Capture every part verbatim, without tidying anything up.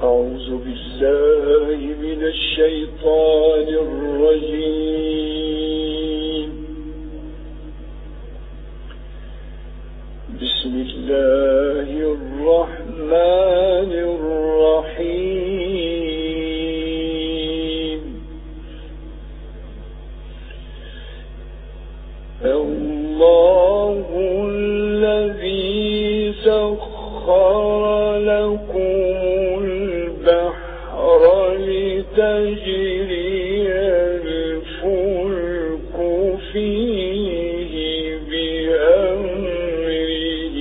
أعوذ بالله من الشيطان الرجيم. بسم الله الرحمن الرحيم. الله الذي سخر لكم البحر لتجري الفلك فيه بأمره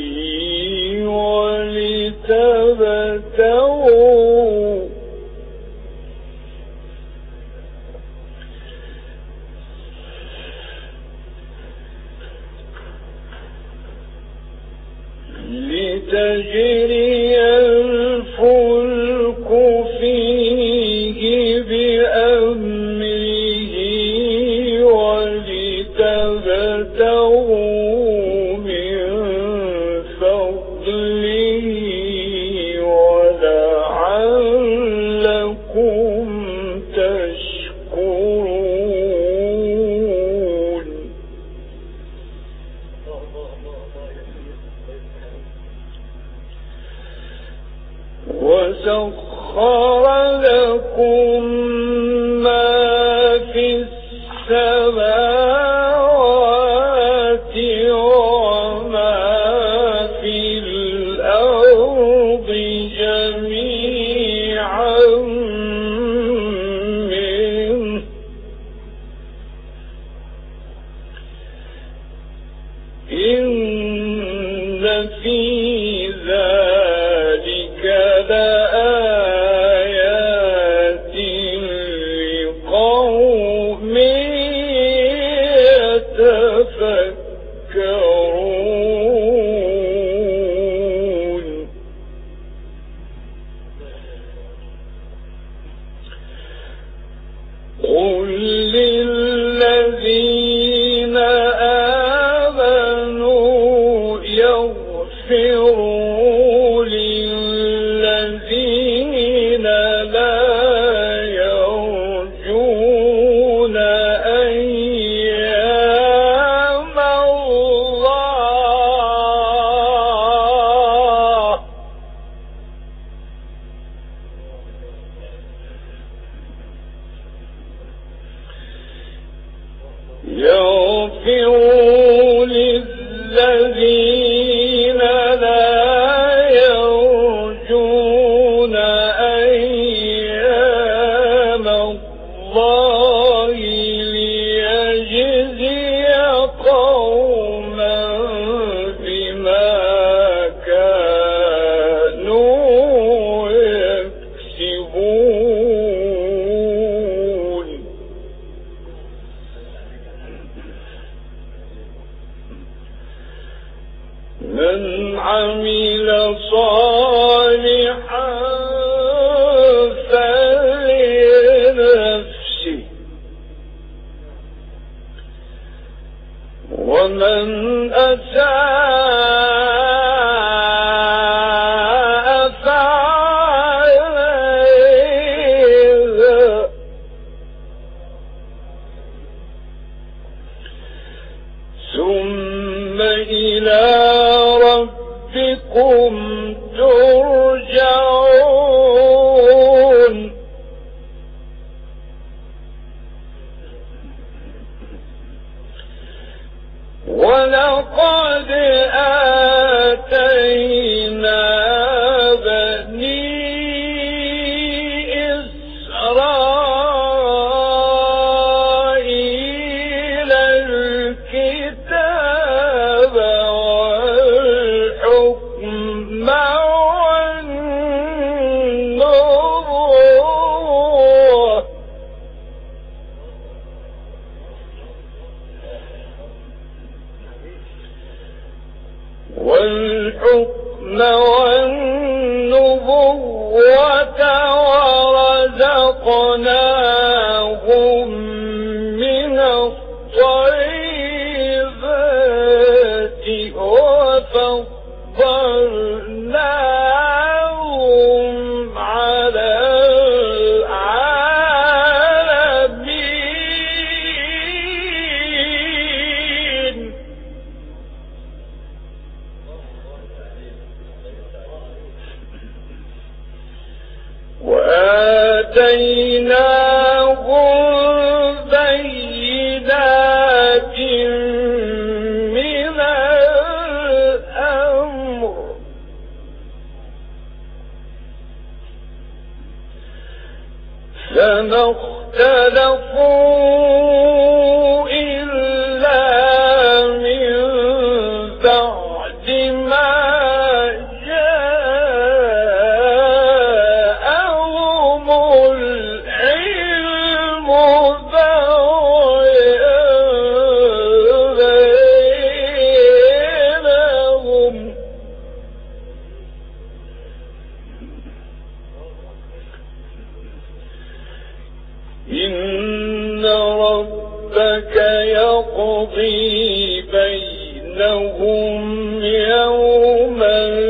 ولتبتغوا لتجري الفلك فيه بأمره ولتبتغوا من فضله ولعلكم تشكرون. وسخر لكم ما في السماوات وما في الأرض جميعا منه إن في ذلك لآيات لقوم يتفكرون. قل للذين آمنوا يغفروا للذين لا يرجون أيام الله يغفروا للذين لا يرجون أيام الله ليجزي قوما بما كانوا يكسبون. من عمل صالحا فلنفسه ومن أساء فعليها ثم إلى ربكم ترجعون. ولقد آتينا بني إسرائيل الكتاب والحكم والنبوة والحكم والنبوة ورزقناهم من الطيبات وفضلناهم على بينات من الأمر فما اختلفوا إلا من بعد ما جاءهم العلم بغيا بينهم إن ربك يقضي بينهم يوم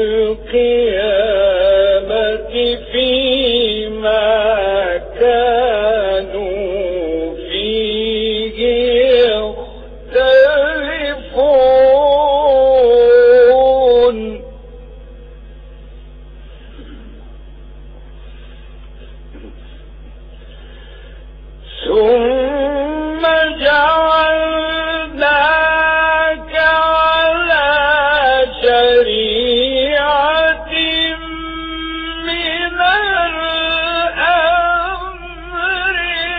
القيامة فيما كانوا فيه يختلفون ثم جعلناك على شريعة من الأمر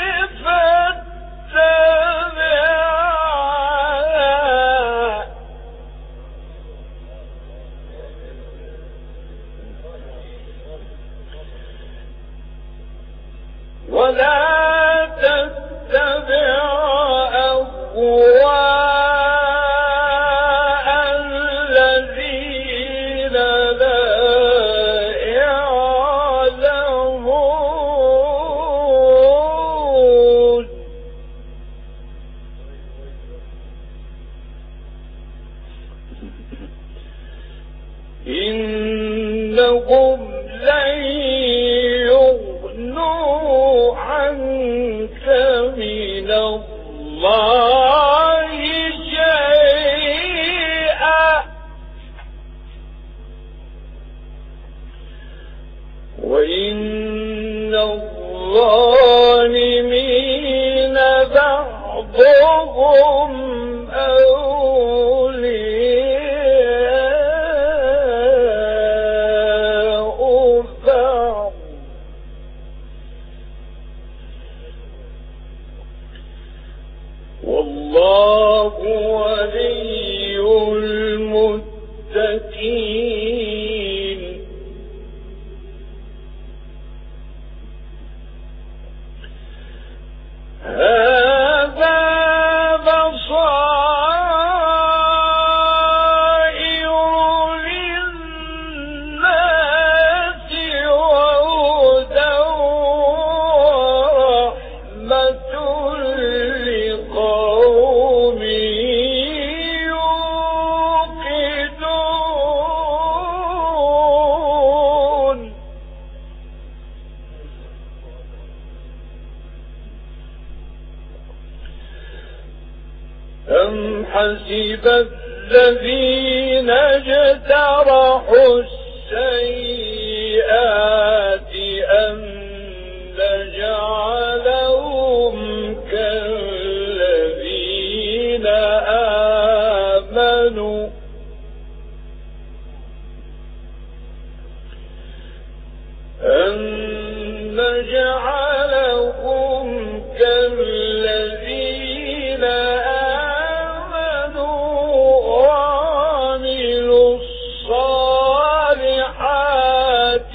فاتبعها ولا تتبع أهواء الذين لا يعلمون إنهم لن يغنوا عنك من الله شيئا وإن الظالمين بعضهم أولياء بعض والله ولي المتقين هذا بصائر للناس وهدى ورحمة لقوم يوقنون أم حسب الذين اجترحوا السيئات أن نجعلهم كالذين آمنوا أن نجعلهم كالذين آمنوا وعملوا الصالحات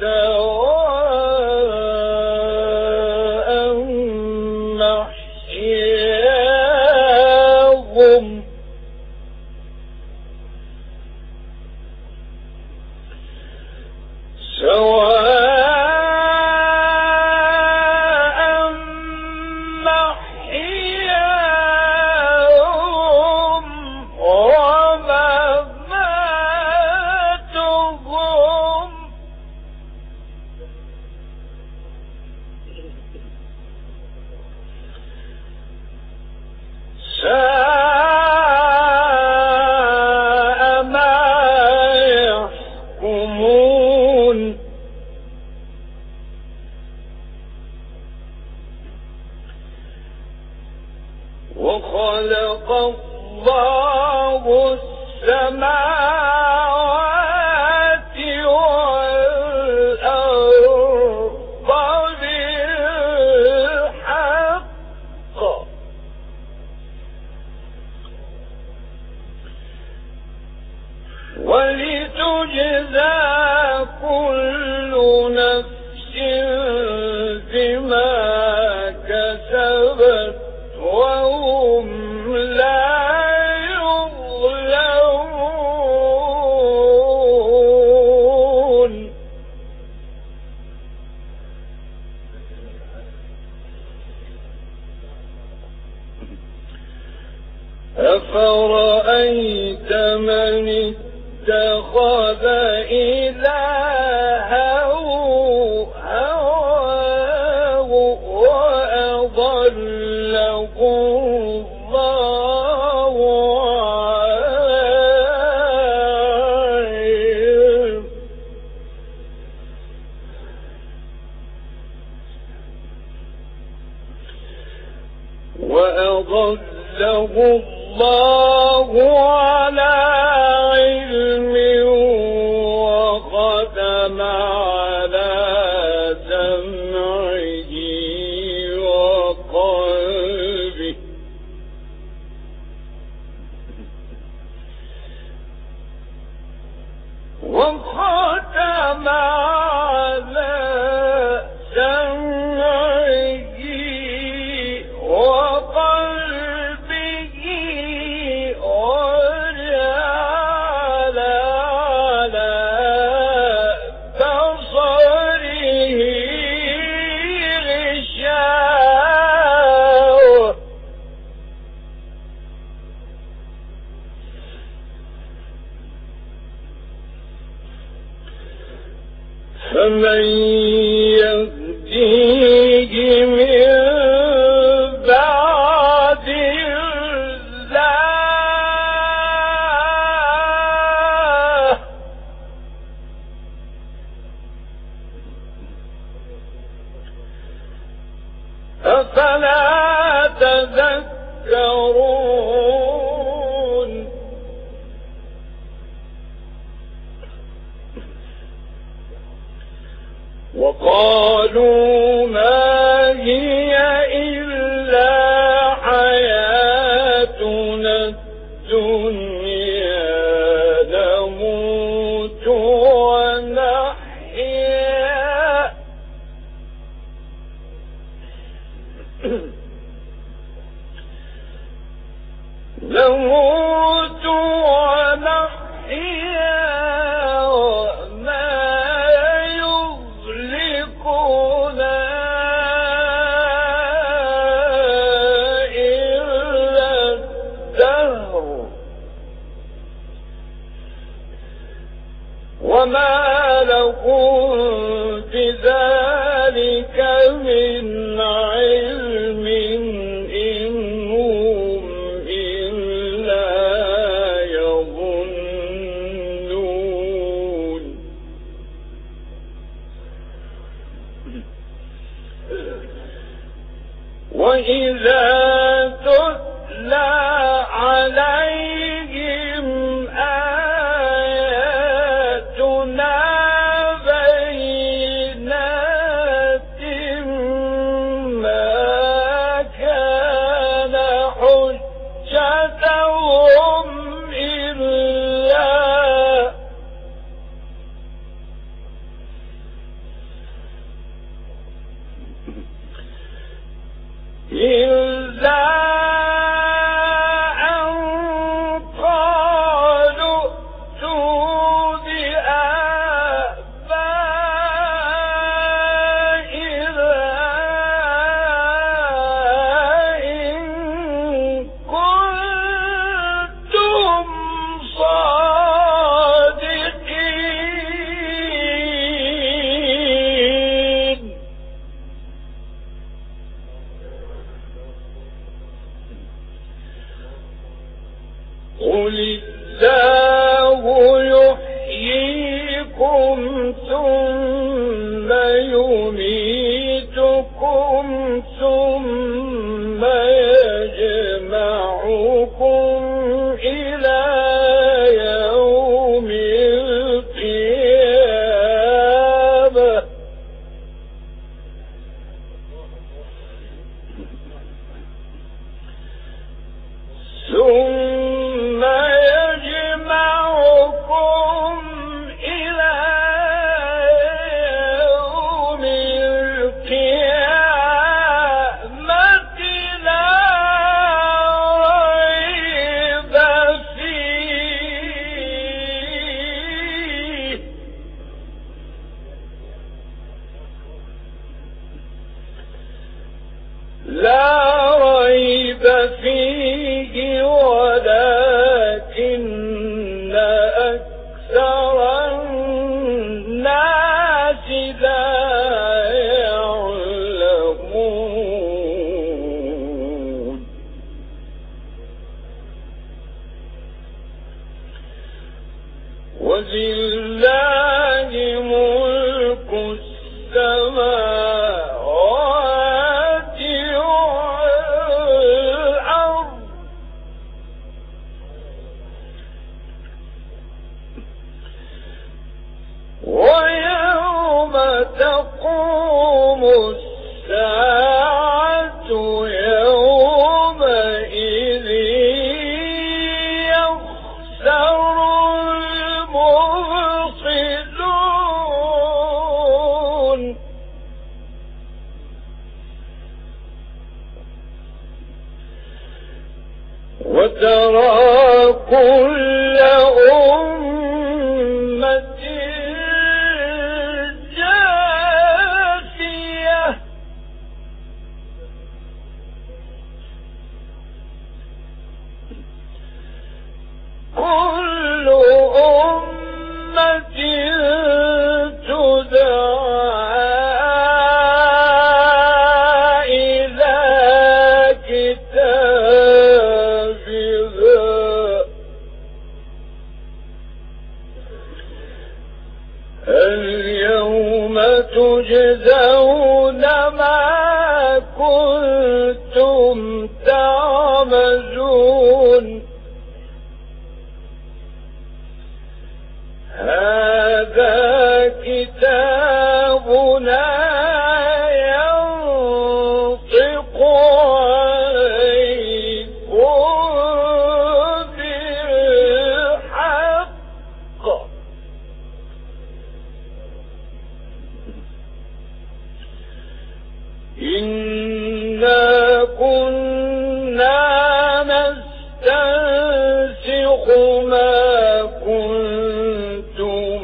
سواء محياهم سواء محياهم ومماتهم ساء ما يحكمون الله السماوات والأرض بالحق ولتجزى كل نفس بما كسبت وهم لا يظلمون. أفرأيت من اتخذ إلهه هواه وأضله الله على علم وأضله الله على علم وختم على سمعه وقلبه وختم على سمعه وقلبه وجعل على بصره غشاوة فمن يهديه من بعد الله أفلا تذكرون. وقالوا ما هي إلا حياتنا الدنيا نموت ونحيا نموت ونحيا وما يهلكنا إلا الدهر وما لهم بذلك من علم إن هم إلا يظنون. وإذا تتلى عليهم آياتنا بينات ما كان حجتهم إلا إلا أن قالوا ائتوا بآبائنا إن كنتم صادقين. لا ريب فيه ولكن أكثر الناس لا يعلمون ولله ملك السماوات والأرض ويوم تقوم الساعة يومئذ يخسر المبطلون وترى كل أمة جاثية كل أمة تدعى إلى كتابها اليوم تجزون ما كنتم تعملون هذا كتابنا ينطق عليكم بالحق إنا كنا نستنسخ ما كنتم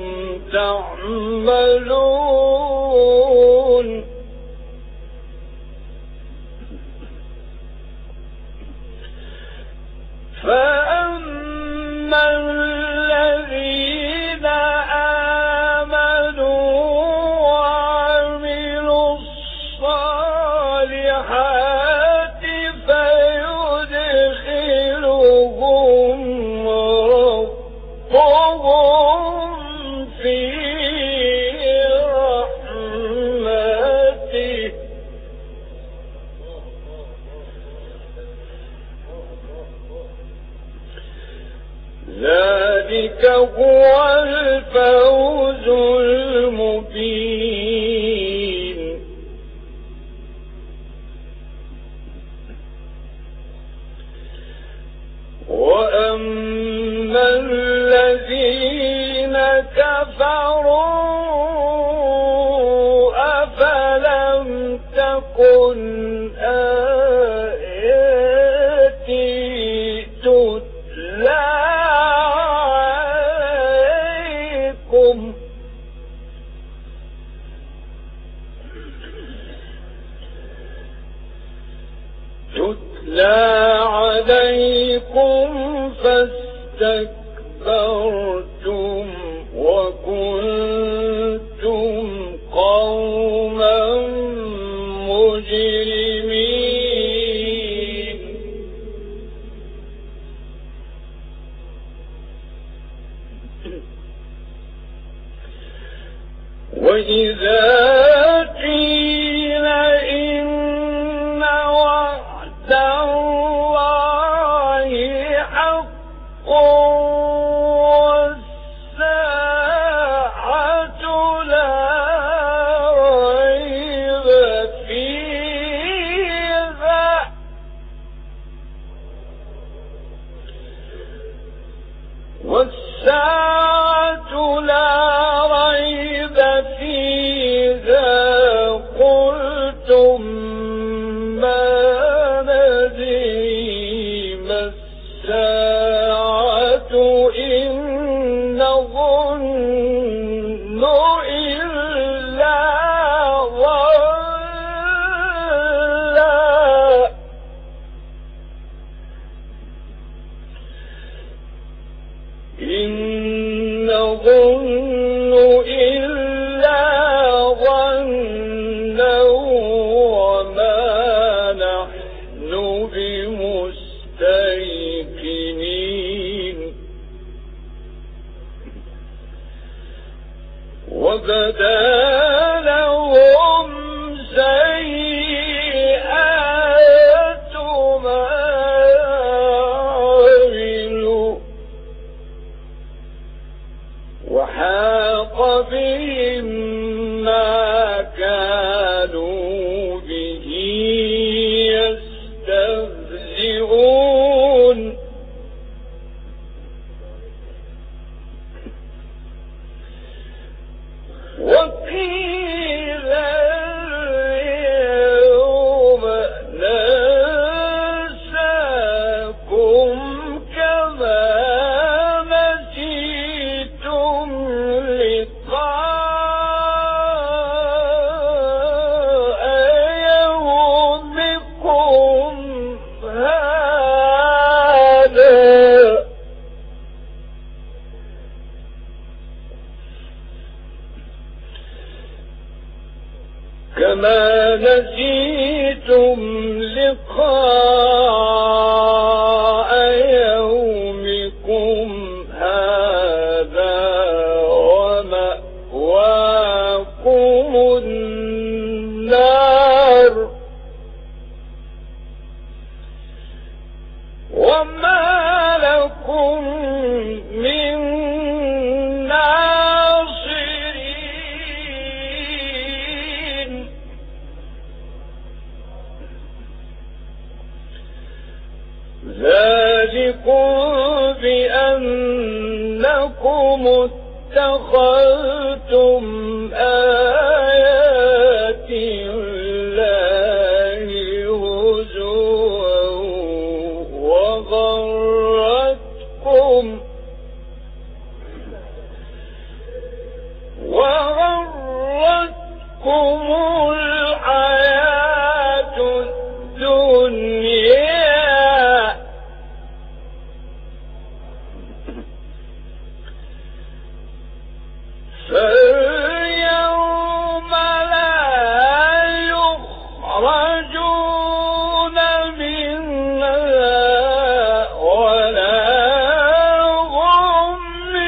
تعملون فأما الذين آمنوا وعملوا الصالحات فيدخلهم ربهم في رحمته ذلك هو الفوز المبين وأما الذين كفروا أفلم تكن آياتي تتلى عليكم تتلى عليكم فاستكبرتم وكنتم قوما مجرمين وإذا قيل إن وعد الله حق والساعة لا ريب فيها والساعة لا ريب فيها قل كما نسيتم لقاء يومكم هذا ومأواكم النار وما لكم من ناصرين ذلكم بأنكم اتخذتم آيات الله هزوا وغرتكم وغرتكم الحياة الدنيا فاليوم لا يخرجون منها ولا هم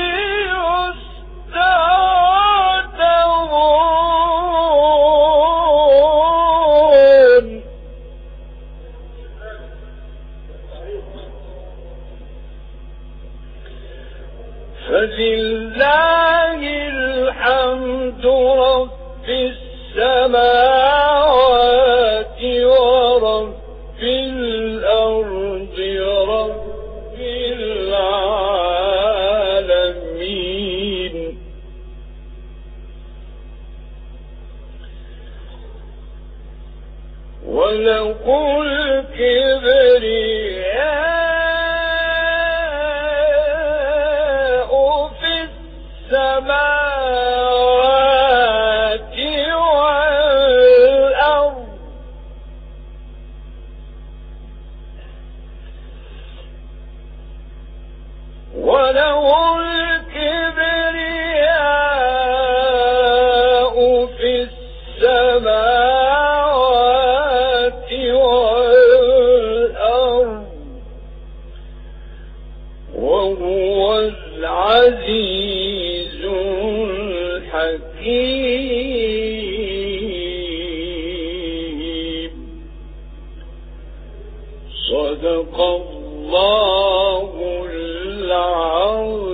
يستعتبون فلله الحمد رب السماوات ورب الأرض رب العالمين وله الكبرياء في السماوات والأرض وله الكبرياء في السماوات والأرض وهو العزيز الحكيم صدق الله العظيم.